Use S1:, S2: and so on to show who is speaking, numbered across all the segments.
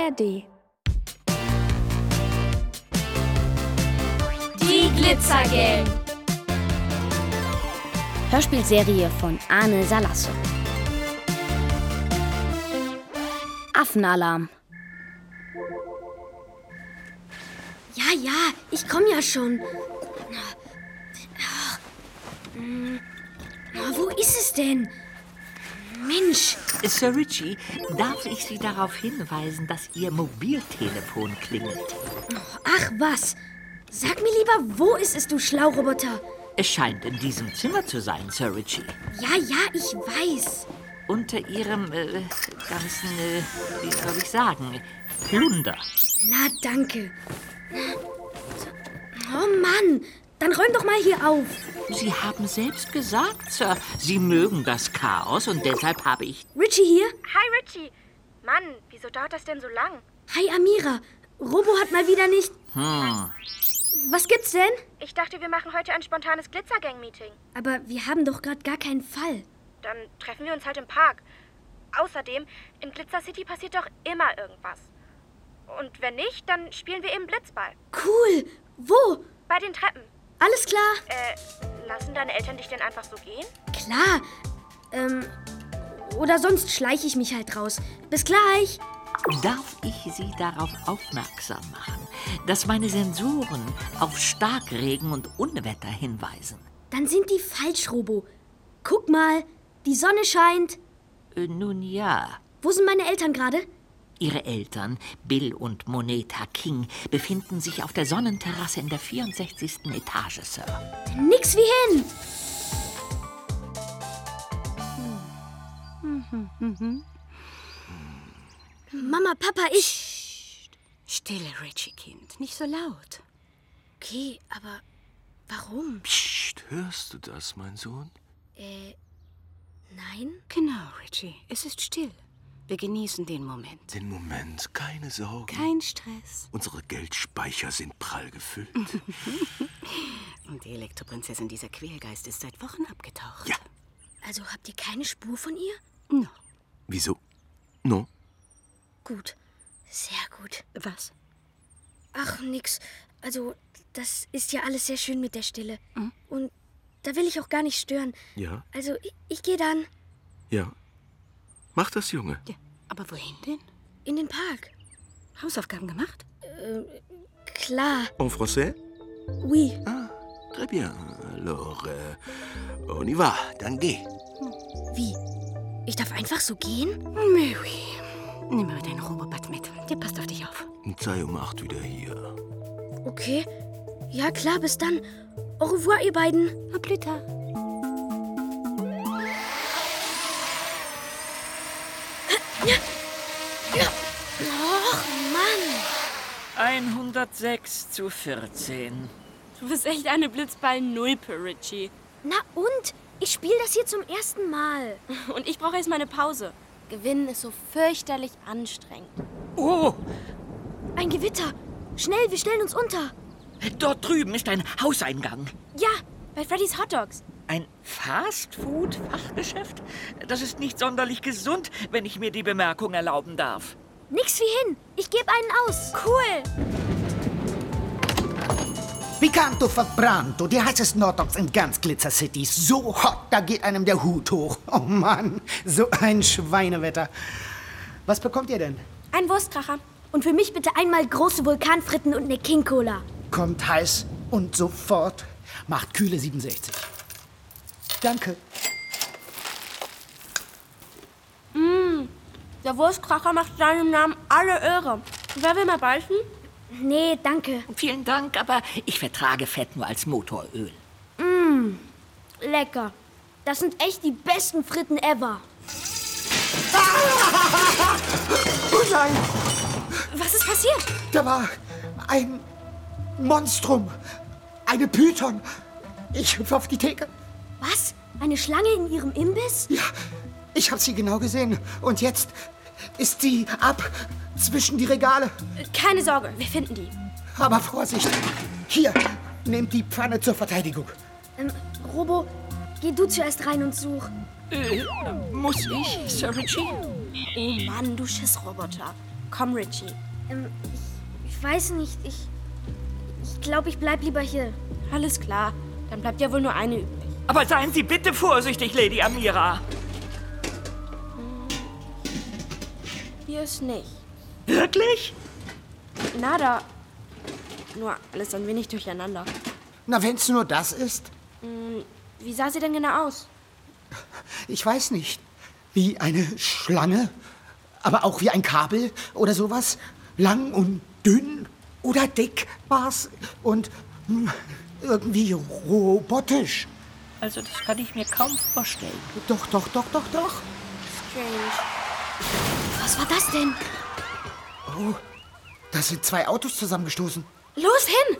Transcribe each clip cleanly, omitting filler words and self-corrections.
S1: ARD.
S2: Die Glitzergang.
S3: Hörspielserie von Arne Salasse. Affenalarm.
S4: Ja, ich komme ja schon. Wo ist es denn? Mensch.
S5: Sir Richie, darf ich Sie darauf hinweisen, dass Ihr Mobiltelefon klingelt?
S4: Ach was. Sag mir lieber, wo ist es, du Schlauroboter?
S5: Es scheint in diesem Zimmer zu sein, Sir Richie.
S4: Ja, ich weiß.
S5: Unter Ihrem ganzen, wie soll ich sagen, Plunder.
S4: Na, danke. Oh Mann, dann räum doch mal hier auf.
S5: Sie haben selbst gesagt, Sir, Sie mögen das Chaos und deshalb habe ich...
S4: Richie hier?
S6: Hi, Richie. Mann, wieso dauert das denn so lang?
S4: Hi, Amira. Robo hat mal wieder nicht... Was gibt's denn?
S6: Ich dachte, wir machen heute ein spontanes Glitzergang-Meeting.
S4: Aber wir haben doch gerade gar keinen Fall.
S6: Dann treffen wir uns halt im Park. Außerdem, in Glitzer City passiert doch immer irgendwas. Und wenn nicht, dann spielen wir eben Blitzball.
S4: Cool. Wo?
S6: Bei den Treppen.
S4: Alles klar.
S6: Lassen deine Eltern dich denn einfach so gehen?
S4: Klar. Oder sonst schleiche ich mich halt raus. Bis gleich.
S5: Darf ich Sie darauf aufmerksam machen, dass meine Sensoren auf Starkregen und Unwetter hinweisen?
S4: Dann sind die falsch, Robo. Guck mal, die Sonne scheint.
S5: Nun ja.
S4: Wo sind meine Eltern gerade?
S5: Ihre Eltern, Bill und Moneta King, befinden sich auf der Sonnenterrasse in der 64. Etage, Sir.
S4: Nix wie hin. Mama, Papa, ich...
S7: Stille, Richie, Kind. Nicht so laut.
S4: Okay, aber warum?
S8: Psst, hörst du das, mein Sohn?
S4: Nein?
S7: Genau, Richie. Es ist still. Wir genießen den Moment.
S8: Den Moment, keine Sorgen.
S7: Kein Stress.
S8: Unsere Geldspeicher sind prall gefüllt.
S7: Und die Elektroprinzessin, dieser Quälgeist, ist seit Wochen abgetaucht.
S8: Ja.
S4: Also habt ihr keine Spur von ihr?
S7: No.
S8: Wieso? No?
S4: Gut. Sehr gut.
S7: Was?
S4: Ach, nix. Also, das ist ja alles sehr schön mit der Stille. Und da will ich auch gar nicht stören.
S8: Ja?
S4: Also, ich gehe dann
S8: Ja. Mach das, Junge.
S7: Ja, aber wohin denn?
S4: in den Park.
S7: Hausaufgaben gemacht?
S4: Klar.
S8: En français?
S4: Oui.
S8: Ah, très bien. Alors, on y va. Dann geh.
S4: Wie? Ich darf einfach so gehen?
S7: Mary. Nimm mal deinen Robobot mit. Der passt auf dich auf.
S8: Und sei um 8 wieder hier.
S4: Okay. Ja, klar, bis dann. Au revoir, ihr beiden.
S7: À plus tard.
S4: Och, Mann.
S5: 106:14.
S2: Du bist echt eine Blitzball-Nulpe, Richie.
S4: Na und? Ich spiele das hier zum ersten Mal.
S2: Und ich brauche erstmal eine Pause. Gewinnen ist so fürchterlich anstrengend.
S5: Oh,
S4: Ein Gewitter. Schnell, wir stellen uns unter.
S5: dort drüben ist ein Hauseingang.
S2: Ja, bei Freddy's Hot Dogs.
S5: Ein Fastfood-Fachgeschäft? Das ist nicht sonderlich gesund, wenn ich mir die Bemerkung erlauben darf.
S4: Nix wie hin. Ich gebe einen aus.
S2: Cool.
S9: Picanto verbrannt. Die heißesten Hotdogs in ganz Glitzer City. So hot, da geht einem der Hut hoch. Oh Mann, so ein Schweinewetter. Was bekommt ihr denn?
S2: Ein Wurstkracher.
S4: Und für mich bitte einmal große Vulkanfritten und eine King Cola.
S9: Kommt heiß und sofort. Macht kühle 67. Danke.
S2: Der Wurstkracher macht seinem Namen alle Ehre. Wer will mal beißen?
S4: Nee, danke.
S5: Vielen Dank, aber ich vertrage Fett nur als Motoröl.
S4: Lecker. Das sind echt die besten Fritten ever.
S9: Oh nein,
S2: Was ist passiert?
S9: da war ein Monstrum. Eine Python. Ich hüpfe auf die Theke.
S4: Was? Eine Schlange in ihrem Imbiss?
S9: Ja, ich habe sie genau gesehen. Und jetzt ist sie ab zwischen die Regale.
S2: Keine Sorge, wir finden die.
S9: Aber Vorsicht. Hier, nehmt die Pfanne zur Verteidigung.
S4: Robo, geh du zuerst rein und such.
S5: Muss ich, Sir Richie?
S2: Oh Mann, du Schissroboter. Komm, Richie.
S4: Ich weiß nicht. Ich glaube, ich bleib lieber hier.
S2: Alles klar. Dann bleibt ja wohl nur eine übrig.
S5: Aber seien Sie bitte vorsichtig, Lady Amira.
S2: Hier ist nicht.
S5: Wirklich?
S2: Nada. Nur alles ein wenig durcheinander.
S9: Na, wenn's nur das ist?
S2: Wie sah sie denn genau aus?
S9: Ich weiß nicht. Wie eine Schlange? Aber auch wie ein Kabel oder sowas? Lang und dünn oder dick war's? Und irgendwie robotisch.
S5: Also das kann ich mir kaum vorstellen.
S9: Doch.
S2: Strange.
S4: Was war das denn?
S9: Oh, da sind 2 Autos zusammengestoßen.
S2: Los hin!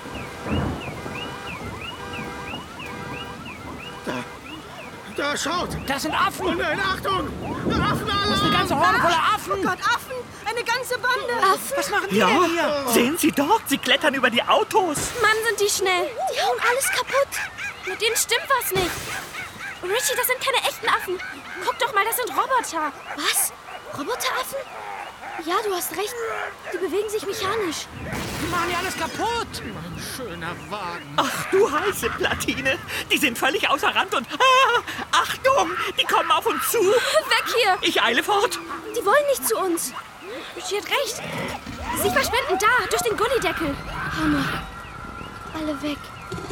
S8: Da, schaut!
S1: Das sind Affen!
S8: Oh nein, Achtung! Affenalarm!
S1: Das ist eine ganze Horde voller Affen!
S4: Oh Gott, Affen! Eine ganze Bande! Affen?
S1: Was machen die denn hier?
S5: Sehen Sie dort, sie klettern über die Autos.
S2: Mann, sind die schnell.
S4: Die hauen alles kaputt!
S2: Mit denen stimmt was nicht. Richie, das sind keine echten Affen. Guck doch mal, das sind Roboter.
S4: Was? Roboteraffen? Ja, du hast recht. Die bewegen sich mechanisch.
S1: Die machen hier alles kaputt!
S8: Schöner Wagen.
S5: Ach du heiße Platine, die sind völlig außer Rand und... Achtung, die kommen auf uns zu.
S2: Weg hier.
S5: Ich eile fort.
S4: Die wollen nicht zu uns.
S2: Richie hat recht. Sie verschwinden da, durch den Gullideckel.
S4: Hammer. Alle weg.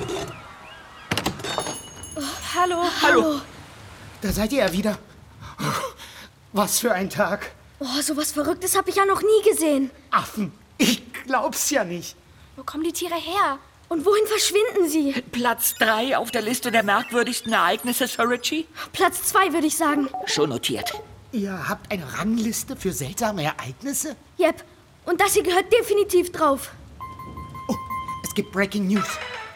S2: Hallo.
S9: Da seid ihr ja wieder. Oh, was für ein Tag.
S4: Oh, sowas Verrücktes habe ich ja noch nie gesehen.
S9: Affen. Ich glaub's ja nicht.
S2: Wo kommen die Tiere her?
S4: Und wohin verschwinden sie?
S5: Platz 3 auf der Liste der merkwürdigsten Ereignisse, Sir Richie.
S4: Platz 2, würde ich sagen.
S5: Schon notiert.
S9: Ihr habt eine Rangliste für seltsame Ereignisse?
S4: Yep. Und das hier gehört definitiv drauf.
S9: Oh, es gibt Breaking News.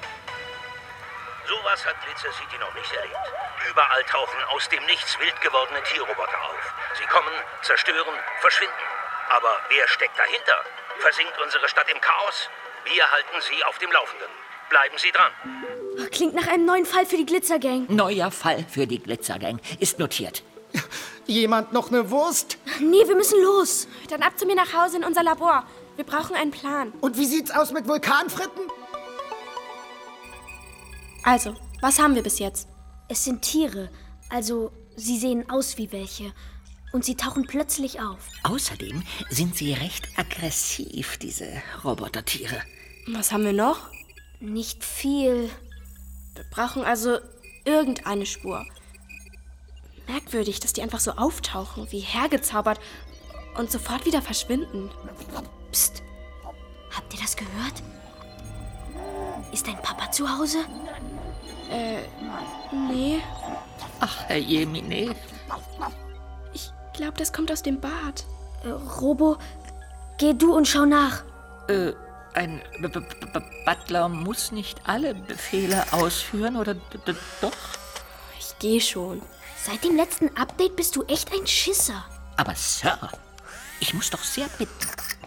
S10: Sowas hat Glitzer City noch nicht erlebt. Überall tauchen aus dem Nichts wild gewordene Tierroboter auf. Sie kommen, zerstören, verschwinden. Aber wer steckt dahinter? Versinkt unsere Stadt im Chaos? Wir halten Sie auf dem Laufenden. Bleiben Sie dran.
S4: Klingt nach einem neuen Fall für die Glitzergang.
S5: Neuer Fall für die Glitzergang. Ist notiert.
S9: Jemand noch eine Wurst?
S4: Nee, wir müssen los.
S2: Dann ab zu mir nach Hause in unser Labor. Wir brauchen einen Plan.
S9: Und wie sieht's aus mit Vulkanfritten?
S2: Also, was haben wir bis jetzt?
S4: Es sind Tiere. Also, sie sehen aus wie welche. Und sie tauchen plötzlich auf.
S5: Außerdem sind sie recht aggressiv, diese Robotertiere.
S2: Was haben wir noch?
S4: Nicht viel.
S2: Wir brauchen also irgendeine Spur. Merkwürdig, dass die einfach so auftauchen, wie hergezaubert und sofort wieder verschwinden.
S4: Psst. Habt ihr das gehört? Ist dein Papa zu Hause?
S2: Nee.
S5: Ach, Herr Jemine.
S2: Ich glaube, das kommt aus dem Bad.
S4: Robo, geh du und schau nach.
S5: Ein Butler muss nicht alle Befehle ausführen, oder doch?
S2: Ich gehe schon.
S4: Seit dem letzten Update bist du echt ein Schisser.
S5: Aber Sir, ich muss doch sehr bitten.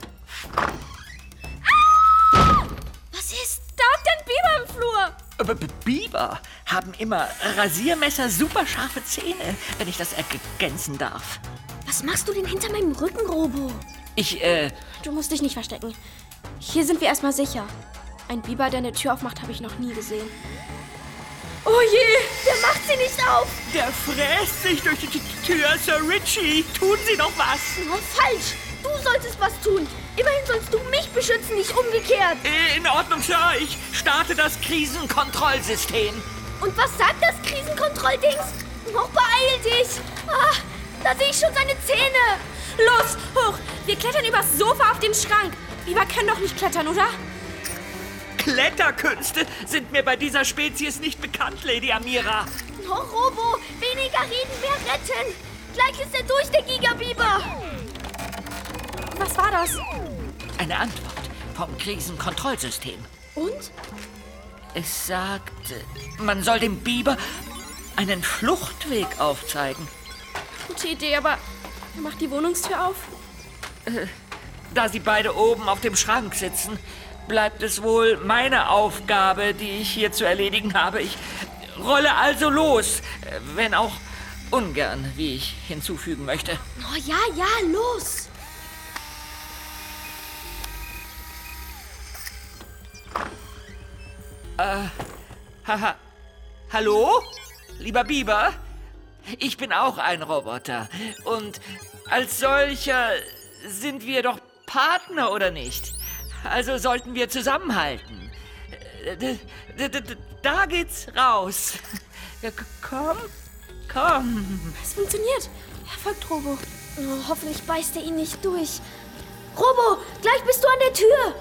S4: Was ist?
S2: Da hockt ein Biber im Flur.
S5: Biber haben immer Rasiermesser, superscharfe Zähne, wenn ich das ergänzen darf.
S4: Was machst du denn hinter meinem Rücken, Robo?
S2: Du musst dich nicht verstecken. Hier sind wir erstmal sicher. Ein Biber, der eine Tür aufmacht, habe ich noch nie gesehen. Oh je!
S4: Der macht sie nicht auf!
S5: Der fräst sich durch die Tür, Sir Richie. Tun Sie doch was.
S4: Oh, falsch! Du solltest was tun. Immerhin sollst du mich beschützen, nicht umgekehrt.
S5: In Ordnung, Sir. Ich starte das Krisenkontrollsystem.
S4: Und was sagt das Krisenkontrolldings? Oh, beeil dich! Ah, da sehe ich schon seine Zähne.
S2: Los, hoch! Wir klettern übers Sofa auf den Schrank. Biber können doch nicht klettern, oder?
S5: Kletterkünste sind mir bei dieser Spezies nicht bekannt, Lady Amira.
S4: Oh, Robo, weniger reden, mehr retten. Gleich ist er durch, der Gigabiber.
S2: Was war das?
S5: Eine Antwort vom Krisenkontrollsystem.
S2: Und?
S5: Es sagt, man soll dem Biber einen Fluchtweg aufzeigen.
S2: Gute Idee, aber mach die Wohnungstür auf.
S5: Da sie beide oben auf dem Schrank sitzen, bleibt es wohl meine Aufgabe, die ich hier zu erledigen habe. Ich rolle also los, wenn auch ungern, wie ich hinzufügen möchte.
S4: Oh ja, los.
S5: Hallo? Lieber Biber? Ich bin auch ein Roboter. Und als solcher sind wir doch Partner, oder nicht? Also sollten wir zusammenhalten. Da geht's raus. Komm.
S2: Es funktioniert. Er folgt Robo.
S4: Oh, hoffentlich beißt er ihn nicht durch. Robo, gleich bist du an der Tür.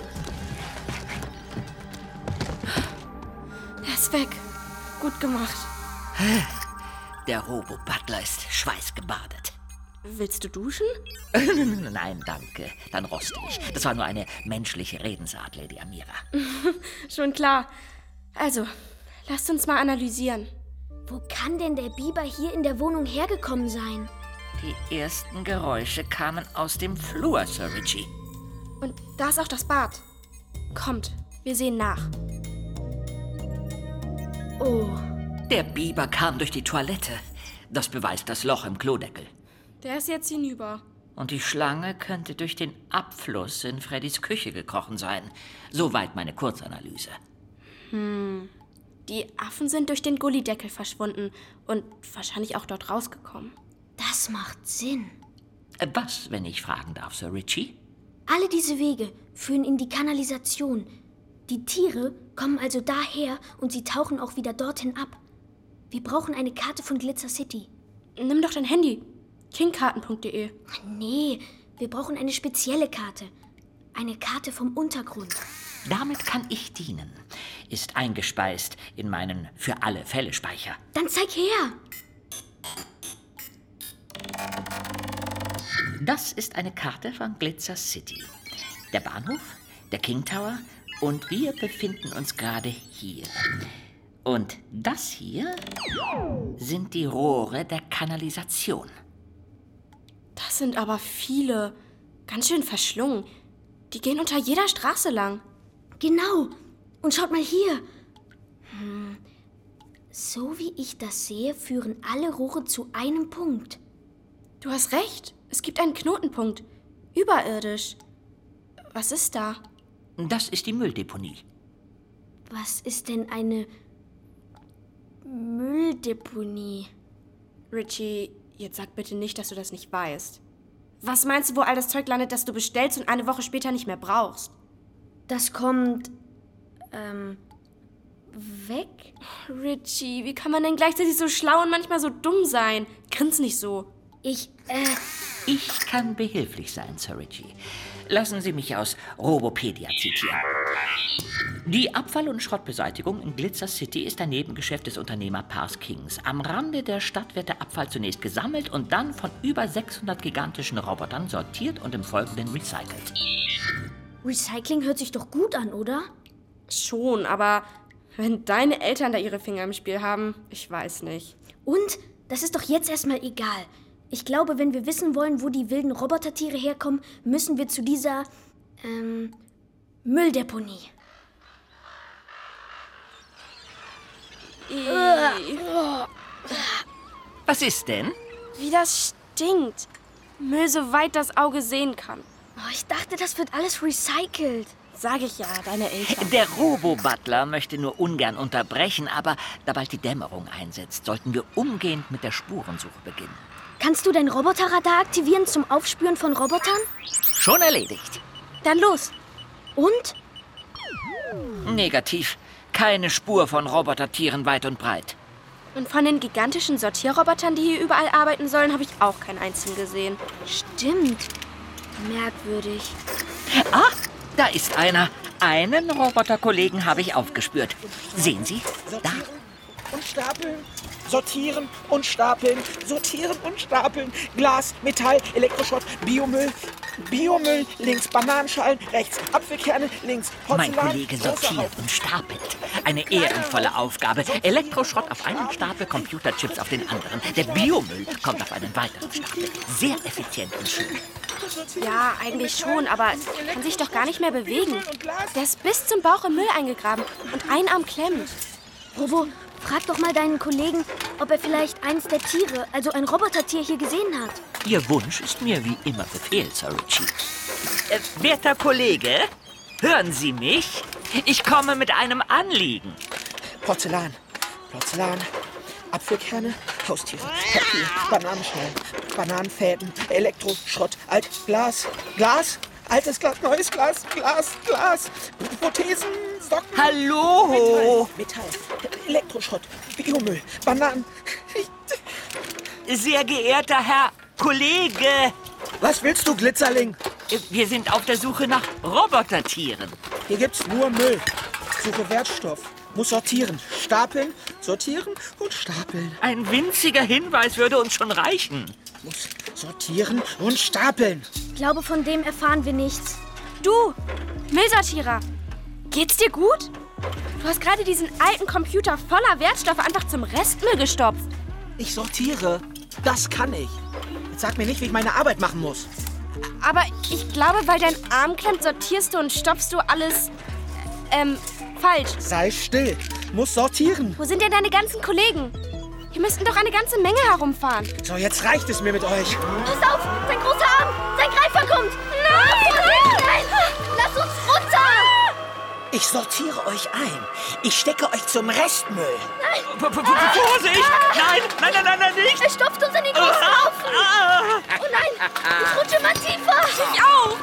S2: Er ist weg. Gut gemacht.
S5: Der Robo-Butler ist schweißgebadet.
S2: Willst du duschen?
S5: Nein, danke. Dann roste ich. Das war nur eine menschliche Redensart, Lady Amira.
S2: Schon klar. Also, lasst uns mal analysieren.
S4: Wo kann denn der Biber hier in der Wohnung hergekommen sein?
S5: Die ersten Geräusche kamen aus dem Flur, Sir Richie.
S2: Und da ist auch das Bad. Kommt, wir sehen nach.
S4: Oh.
S5: Der Biber kam durch die Toilette. Das beweist das Loch im Klodeckel.
S2: Der ist jetzt hinüber.
S5: Und die Schlange könnte durch den Abfluss in Freddys Küche gekrochen sein. Soweit meine Kurzanalyse.
S2: Die Affen sind durch den Gullideckel verschwunden und wahrscheinlich auch dort rausgekommen.
S4: Das macht Sinn.
S5: Was, wenn ich fragen darf, Sir Richie?
S4: Alle diese Wege führen in die Kanalisation. Die Tiere kommen also daher und sie tauchen auch wieder dorthin ab. Wir brauchen eine Karte von Glitzer City.
S2: Nimm doch dein Handy. kingkarten.de.
S4: Nee, wir brauchen eine spezielle Karte. Eine Karte vom Untergrund.
S5: Damit kann ich dienen. Ist eingespeist in meinen Für-alle-Fälle-Speicher.
S4: Dann zeig her!
S5: Das ist eine Karte von Glitzer City. Der Bahnhof, der King Tower und wir befinden uns gerade hier. Und das hier sind die Rohre der Kanalisation.
S2: Das sind aber viele. Ganz schön verschlungen. Die gehen unter jeder Straße lang.
S4: Genau. Und schaut mal hier. So wie ich das sehe, führen alle Rohre zu einem Punkt.
S2: Du hast recht. Es gibt einen Knotenpunkt. Überirdisch. Was ist da?
S5: Das ist die Mülldeponie.
S4: Was ist denn eine Mülldeponie?
S2: Richie, jetzt sag bitte nicht, dass du das nicht weißt. Was meinst du, wo all das Zeug landet, das du bestellst und eine Woche später nicht mehr brauchst?
S4: Das kommt, weg?
S2: Richie, wie kann man denn gleichzeitig so schlau und manchmal so dumm sein? Grins nicht so.
S5: Ich kann behilflich sein, Sir Richie. Lassen Sie mich aus Robopedia zitieren. Die Abfall- und Schrottbeseitigung in Glitzer City ist ein Nebengeschäft des Unternehmerpaars Kings. Am Rande der Stadt wird der Abfall zunächst gesammelt und dann von über 600 gigantischen Robotern sortiert und im Folgenden recycelt.
S4: Recycling hört sich doch gut an, oder?
S2: Schon, aber wenn deine Eltern da ihre Finger im Spiel haben, ich weiß nicht.
S4: Und? Das ist doch jetzt erstmal egal. Ich glaube, wenn wir wissen wollen, wo die wilden Robotertiere herkommen, müssen wir zu dieser, Mülldeponie.
S5: Was ist denn?
S2: Wie das stinkt. Müll, soweit das Auge sehen kann.
S4: Oh, ich dachte, das wird alles recycelt.
S2: Sag ich ja, deine Eltern.
S5: Der Robo-Butler möchte nur ungern unterbrechen, aber da bald die Dämmerung einsetzt, sollten wir umgehend mit der Spurensuche beginnen.
S4: Kannst du dein Roboterradar aktivieren zum Aufspüren von Robotern?
S5: Schon erledigt.
S4: Dann los. Und?
S5: Negativ. Keine Spur von Robotertieren weit und breit.
S2: Und von den gigantischen Sortierrobotern, die hier überall arbeiten sollen, habe ich auch keinen einzigen gesehen.
S4: Stimmt. Merkwürdig.
S5: Ah, da ist einer. Einen Roboterkollegen habe ich aufgespürt. Sehen Sie? Da.
S1: Und stapeln, sortieren und stapeln, sortieren und stapeln. Glas, Metall, Elektroschrott, Biomüll. Biomüll, links Bananenschalen, rechts Apfelkerne, links Porzellan.
S5: Mein Kollege sortiert und stapelt. Eine ehrenvolle Aufgabe. Elektroschrott auf einen Stapel, Computerchips auf den anderen. Der Biomüll kommt auf einen weiteren Stapel. Sehr effizient und schön.
S2: Ja, eigentlich schon, aber er kann sich doch gar nicht mehr bewegen. Der ist bis zum Bauch im Müll eingegraben und ein Arm klemmt.
S4: Robo, frag doch mal deinen Kollegen, ob er vielleicht eins der Tiere, also ein Robotertier, hier gesehen hat.
S5: Ihr Wunsch ist mir wie immer Befehl, Sir Richie. Werter Kollege, hören Sie mich? Ich komme mit einem Anliegen.
S1: Porzellan, Apfelkerne, Haustiere, Papier, Bananenschalen, Bananenfäden, Elektroschrott, Glas, altes Glas, neues Glas, Prothesen, Socken.
S5: Hallo!
S1: Metall, Elektroschrott, Biomüll, Bananen.
S5: Sehr geehrter Herr Kollege!
S1: Was willst du, Glitzerling?
S5: Wir sind auf der Suche nach Robotertieren.
S1: Hier gibt's nur Müll. Suche Wertstoff. Muss sortieren. Stapeln, sortieren und stapeln.
S5: Ein winziger Hinweis würde uns schon reichen.
S1: Muss sortieren und stapeln.
S4: Ich glaube, von dem erfahren wir nichts.
S2: Du, Müllsortierer, geht's dir gut? Du hast gerade diesen alten Computer voller Wertstoffe einfach zum Restmüll gestopft.
S1: Ich sortiere. Das kann ich. Jetzt sag mir nicht, wie ich meine Arbeit machen muss.
S2: Aber ich glaube, weil dein Arm klemmt, sortierst du und stopfst du alles, falsch.
S1: Sei still. Muss sortieren.
S2: Wo sind denn deine ganzen Kollegen? Hier müssten doch eine ganze Menge herumfahren.
S1: So, jetzt reicht es mir mit euch.
S4: Pass auf! Sein großer Arm! Sein Greifer kommt! Nein! Lass uns runter!
S1: Ich sortiere euch ein. Ich stecke euch zum Restmüll.
S5: Vorsicht! Nein, nicht!
S4: Er stopft uns in den großen Haufen! Oh nein! Ich rutsche immer tiefer!
S2: Ich auch!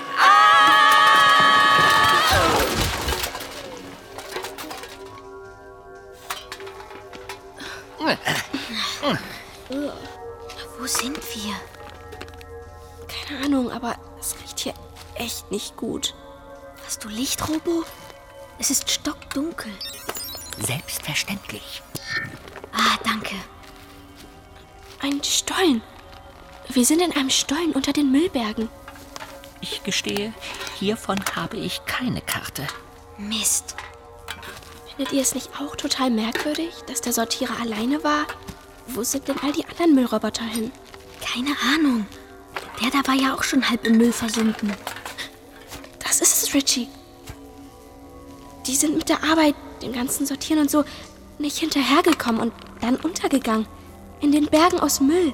S4: Wo sind wir?
S2: Keine Ahnung, aber es riecht hier echt nicht gut.
S4: Hast du Licht, Robo? Es ist stockdunkel.
S5: Selbstverständlich.
S4: Ah, danke.
S2: Ein Stollen. Wir sind in einem Stollen unter den Müllbergen.
S5: Ich gestehe, hiervon habe ich keine Karte.
S4: Mist.
S2: Findet ihr es nicht auch total merkwürdig, dass der Sortierer alleine war? Wo sind denn all die anderen Müllroboter hin?
S4: Keine Ahnung. Der da war ja auch schon halb im Müll versunken.
S2: Das ist es, Richie. Die sind mit der Arbeit, dem ganzen Sortieren und so, nicht hinterhergekommen und dann untergegangen. In den Bergen aus Müll.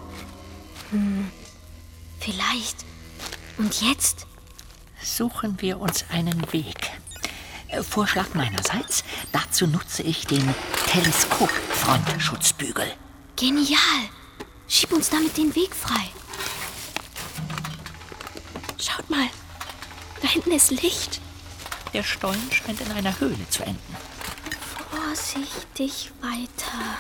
S4: Vielleicht. Und jetzt?
S5: Suchen wir uns einen Weg. Vorschlag meinerseits. Dazu nutze ich den Teleskop-Frontschutzbügel.
S4: Genial. Schieb uns damit den Weg frei.
S2: Schaut mal. Da hinten ist Licht.
S5: Der Stollen scheint in einer Höhle zu enden.
S4: Vorsichtig weiter.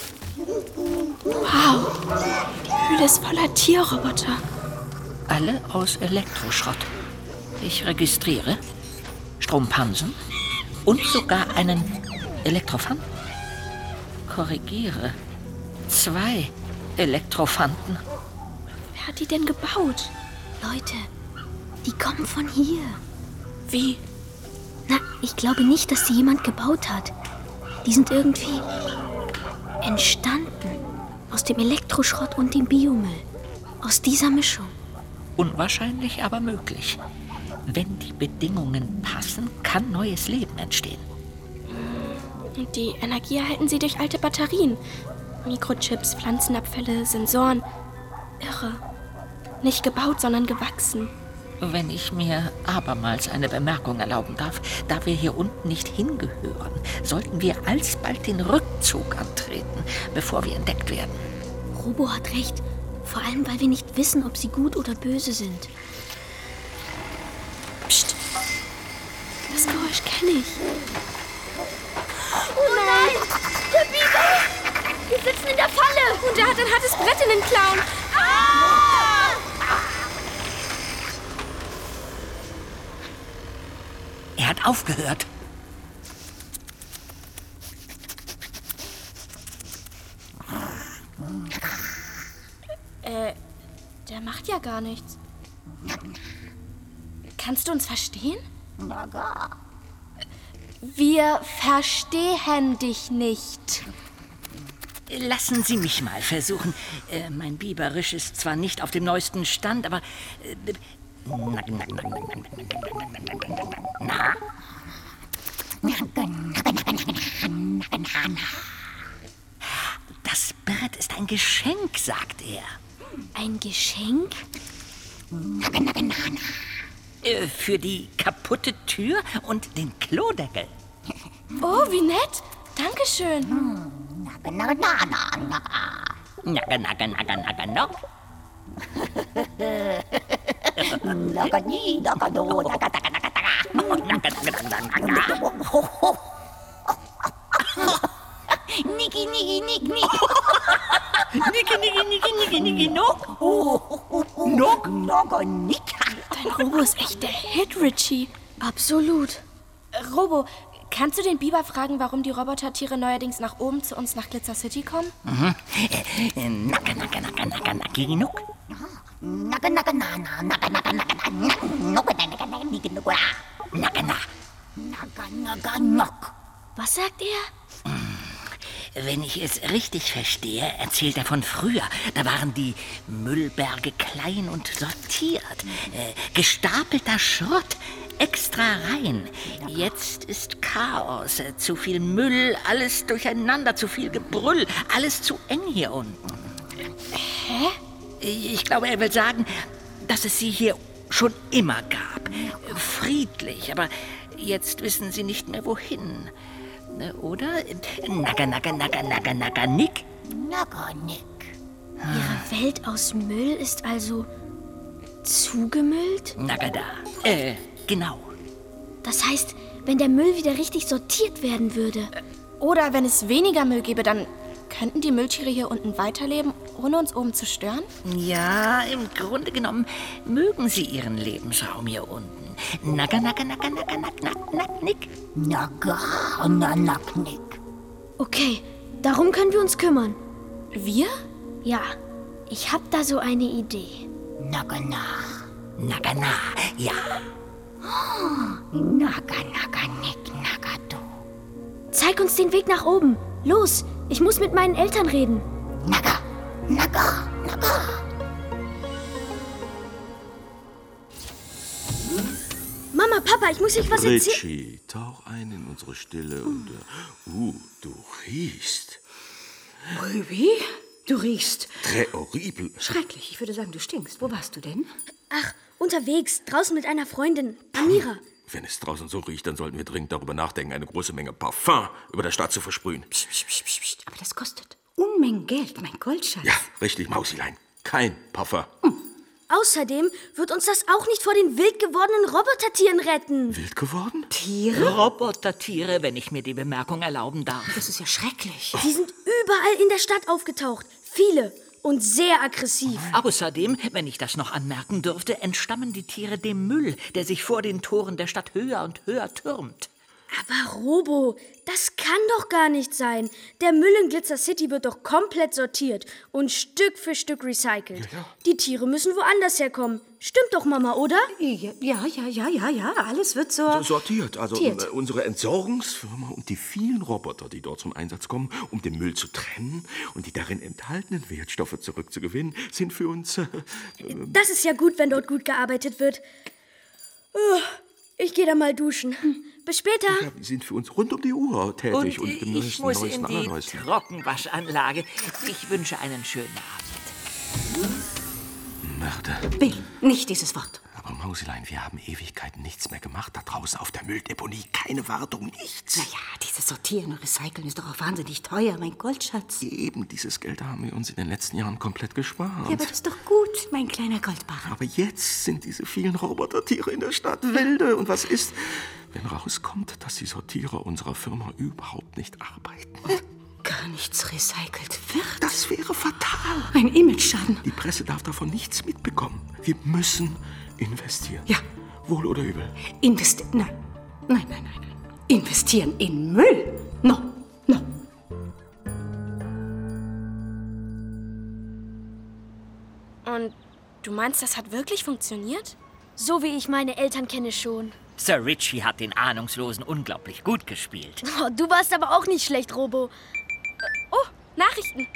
S2: Wow. Die Höhle ist voller Tierroboter.
S5: Alle aus Elektroschrott. Ich registriere Strompansen und sogar einen Elektrophanten. Korrigiere. 2 Elektrophanten.
S2: Wer hat die denn gebaut?
S4: Leute, die kommen von hier.
S2: Wie?
S4: Na, ich glaube nicht, dass sie jemand gebaut hat. Die sind irgendwie entstanden. Aus dem Elektroschrott und dem Biomüll. Aus dieser Mischung.
S5: Unwahrscheinlich, aber möglich. Wenn die Bedingungen passen, kann neues Leben entstehen.
S2: Und die Energie erhalten sie durch alte Batterien. Mikrochips, Pflanzenabfälle, Sensoren. Irre. Nicht gebaut, sondern gewachsen.
S5: Wenn ich mir abermals eine Bemerkung erlauben darf, da wir hier unten nicht hingehören, sollten wir alsbald den Rückzug antreten, bevor wir entdeckt werden.
S4: Robo hat recht. Vor allem, weil wir nicht wissen, ob sie gut oder böse sind.
S2: Psst. Das Geräusch kenne ich.
S4: Oh nein! Der Biber! Wir sitzen in der Falle!
S2: Und er hat ein hartes Brett in den Klauen.
S5: Er hat aufgehört.
S2: Der macht ja gar nichts. Kannst du uns verstehen? Wir verstehen dich nicht.
S5: Lassen Sie mich mal versuchen. Mein Biberisch ist zwar nicht auf dem neuesten Stand, aber... Na? Das Brett ist ein Geschenk, sagt er.
S4: Ein Geschenk?
S5: Für die kaputte Tür und den Klodeckel.
S2: Oh, wie nett. Dankeschön.
S5: Niki, niki, nik, nik. Niki, niki, niki, niki, niki, nok. Nok, nok, nik.
S2: Dein Robo ist echt der Hit, Richie.
S4: Absolut.
S2: Robo, kannst du den Biber fragen, warum die Robotertiere neuerdings nach oben zu uns nach Glitzer City kommen?
S5: Naka, naka, naka, naka, naki, nok. Naka, naka, na, na, naka, naka, naka, nok, naka, naka, niki, nok, naka, na, naka, naka, nok.
S4: Was sagt er?
S5: Wenn ich es richtig verstehe, erzählt er von früher. Da waren die Müllberge klein und sortiert. Gestapelter Schrott, extra rein. Jetzt ist Chaos, zu viel Müll, alles durcheinander, zu viel Gebrüll, alles zu eng hier unten.
S2: Hä?
S5: Ich glaube, er will sagen, dass es sie hier schon immer gab. Friedlich, aber jetzt wissen sie nicht mehr wohin. Oder? Naga, naga, naga, naga, naga, nick. Naga, nick.
S4: Ihre Welt aus Müll ist also zugemüllt?
S5: Naga da. Genau.
S4: Das heißt, wenn der Müll wieder richtig sortiert werden würde.
S2: Oder wenn es weniger Müll gäbe, dann könnten die Mülltiere hier unten weiterleben, ohne uns oben zu stören?
S5: Ja, im Grunde genommen mögen sie ihren Lebensraum hier unten. Naga, naga, naga, naga, naga, naga, nick. Naga, naga, nick.
S4: Okay, darum können wir uns kümmern.
S2: Wir?
S4: Ja, ich hab da so eine Idee.
S5: Naga, naga, na, ja. Naga, naga, nick, naga, du.
S4: Zeig uns den Weg nach oben. Los, ich muss mit meinen Eltern reden.
S5: Naga, naga, naga.
S4: Mama, Papa, ich euch was erzählen.
S8: Richie, tauch ein in unsere Stille und... du riechst.
S7: Wie? Du riechst.
S8: Très horrible.
S7: Schrecklich. Ich würde sagen, du stinkst. Wo warst du denn?
S4: Ach, unterwegs, draußen mit einer Freundin, Amira.
S8: Wenn es draußen so riecht, dann sollten wir dringend darüber nachdenken, eine große Menge Parfum über der Stadt zu versprühen.
S7: Psst, psst, psst, psst. Aber das kostet Unmengen Geld, mein Goldschatz.
S8: Ja, richtig, Mausilein. Kein Parfum.
S4: Außerdem wird uns das auch nicht vor den wild gewordenen Robotertieren retten.
S8: Wild geworden?
S7: Tiere?
S5: Robotertiere, wenn ich mir die Bemerkung erlauben darf.
S7: Das ist ja schrecklich.
S4: Die sind überall in der Stadt aufgetaucht. Viele. Und sehr aggressiv.
S5: Außerdem, wenn ich das noch anmerken dürfte, entstammen die Tiere dem Müll, der sich vor den Toren der Stadt höher und höher türmt.
S4: Aber Robo, das kann doch gar nicht sein. Der Müll in Glitzer City wird doch komplett sortiert und Stück für Stück recycelt. Ja. Die Tiere müssen woanders herkommen. Stimmt doch, Mama, oder?
S7: Ja. Alles wird
S8: sortiert. Also unsere Entsorgungsfirma und die vielen Roboter, die dort zum Einsatz kommen, um den Müll zu trennen und die darin enthaltenen Wertstoffe zurückzugewinnen, sind für uns...
S4: Das ist ja gut, wenn dort gut gearbeitet wird. Ich gehe da mal duschen. Bis später.
S8: Ja, die sind für uns rund um die Uhr tätig. Und
S5: ich muss in die Trockenwaschanlage. Ich wünsche einen schönen Abend.
S8: Mörder.
S7: Bill, nicht dieses Wort.
S8: Aber Mausilein, wir haben Ewigkeiten nichts mehr gemacht. Da draußen auf der Mülldeponie. Keine Wartung, nichts.
S7: Naja, dieses Sortieren und Recyceln ist doch auch wahnsinnig teuer, mein Goldschatz.
S8: Eben, dieses Geld haben wir uns in den letzten Jahren komplett gespart.
S7: Ja, aber das ist doch gut, mein kleiner Goldbarren.
S8: Aber jetzt sind diese vielen Robotertiere in der Stadt wilde. Und was ist, wenn rauskommt, dass die Sortierer unserer Firma überhaupt nicht arbeiten?
S7: Gar nichts recycelt wird.
S8: Das wäre fatal.
S7: Ein Imageschaden.
S8: Die Presse darf davon nichts mitbekommen. Wir müssen investieren.
S7: Ja.
S8: Wohl oder übel?
S7: Nein. Investieren in Müll? No.
S2: Und du meinst, das hat wirklich funktioniert?
S4: So wie ich meine Eltern kenne schon.
S5: Sir Richie hat den Ahnungslosen unglaublich gut gespielt.
S4: Oh, du warst aber auch nicht schlecht, Robo.
S2: Oh, Nachrichten.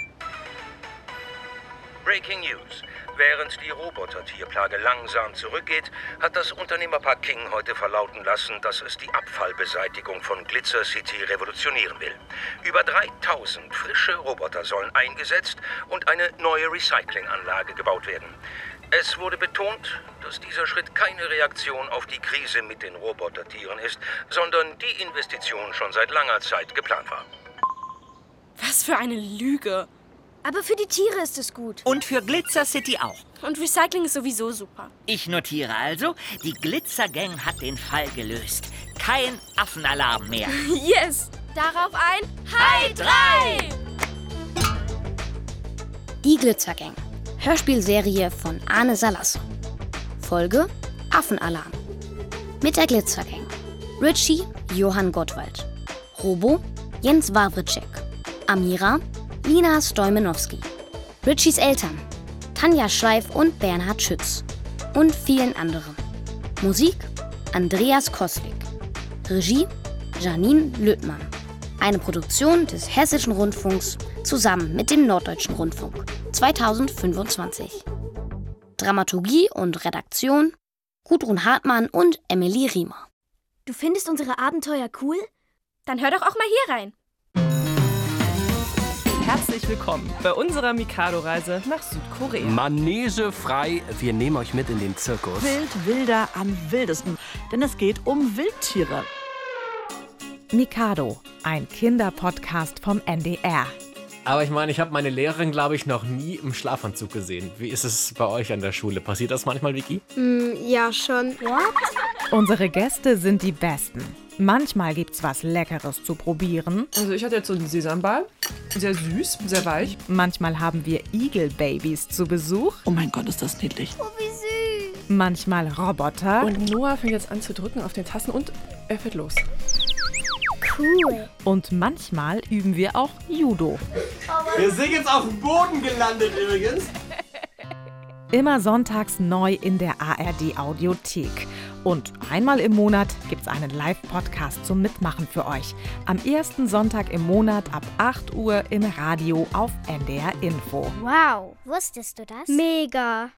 S10: Breaking News. Während die Robotertierplage langsam zurückgeht, hat das Unternehmerpaar King heute verlauten lassen, dass es die Abfallbeseitigung von Glitzer City revolutionieren will. Über 3000 frische Roboter sollen eingesetzt und eine neue Recyclinganlage gebaut werden. Es wurde betont, dass dieser Schritt keine Reaktion auf die Krise mit den Robotertieren ist, sondern die Investition schon seit langer Zeit geplant war.
S2: Was für eine Lüge.
S4: Aber für die Tiere ist es gut.
S5: Und für Glitzer City auch.
S2: Und Recycling ist sowieso super.
S5: Ich notiere also, die Glitzer-Gang hat den Fall gelöst. Kein Affenalarm mehr.
S2: Yes! Darauf ein Hi 3!
S3: Die Glitzergang. Hörspielserie von Arne Salasson. Folge Affenalarm. Mit der Glitzergang. Richie Johann Gottwald. Robo Jens Wawritschek. Amira Lina Stoimenowski. Richies Eltern Tanja Schleif und Bernhard Schütz. Und vielen anderen. Musik Andreas Koslik. Regie Janine Lötmann. Eine Produktion des Hessischen Rundfunks zusammen mit dem Norddeutschen Rundfunk 2025. Dramaturgie und Redaktion Gudrun Hartmann und Emily Riemer.
S4: Du findest unsere Abenteuer cool?
S2: Dann hör doch auch mal hier rein.
S11: Herzlich willkommen bei unserer Mikado-Reise nach Südkorea.
S12: Manege frei, wir nehmen euch mit in den Zirkus.
S13: Wild, wilder, am wildesten, denn es geht um Wildtiere. Mikado, ein Kinderpodcast vom NDR.
S12: Aber ich meine, ich habe meine Lehrerin, glaube ich, noch nie im Schlafanzug gesehen. Wie ist es bei euch an der Schule? Passiert das manchmal, Vicky?
S14: Ja, schon.
S4: What?
S13: Unsere Gäste sind die Besten. Manchmal gibt's was Leckeres zu probieren.
S11: Also ich hatte jetzt so einen Sesamball. Sehr süß, sehr weich.
S13: Manchmal haben wir Igel-Babys zu Besuch.
S14: Oh mein Gott, ist das niedlich.
S4: Oh, wie süß.
S13: Manchmal Roboter.
S11: Und Noah fängt jetzt an zu drücken auf den Tasten und er fährt los.
S4: Cool.
S13: Und manchmal üben wir auch Judo.
S12: Wir sind jetzt auf dem Boden gelandet übrigens.
S13: Immer sonntags neu in der ARD-Audiothek. Und einmal im Monat gibt's einen Live-Podcast zum Mitmachen für euch. Am ersten Sonntag im Monat ab 8 Uhr im Radio auf NDR Info.
S14: Wow, wusstest du das?
S4: Mega.